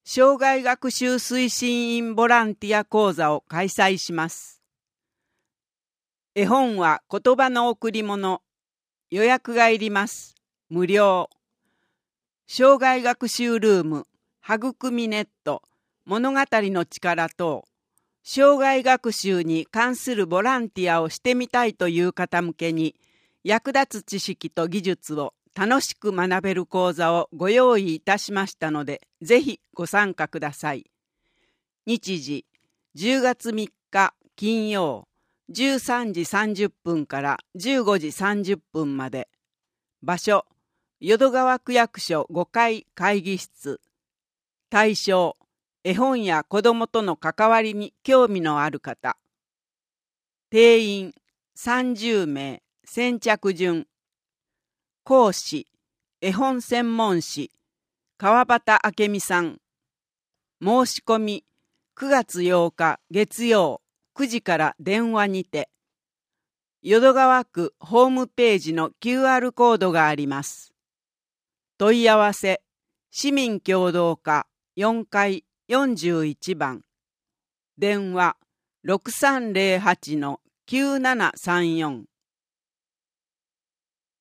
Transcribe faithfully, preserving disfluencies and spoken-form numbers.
生涯学習推進員ボランティア講座を開催します。絵本は言葉の贈り物。予約がいります。無料。生涯学習ルーム、育みネット、物語の力等、生涯学習に関するボランティアをしてみたいという方向けに、役立つ知識と技術を楽しく学べる講座をご用意いたしましたので、ぜひご参加ください。日時、じゅうがつみっか金曜、じゅうさんじさんじゅっぷんからじゅうごじさんじゅっぷんまで。場所、淀川区役所ごかい会議室。対象、絵本や子どもとの関わりに興味のある方。定員さんじゅうめい、先着順。講師、絵本専門誌、川端明美さん。申し込み、くがつようか月曜くじから電話にて。淀川区ホームページの キューアール コードがあります。問い合わせ、市民協働課よんかいよんじゅういちばん。電話ろくさんぜろはちのきゅうななさんよん。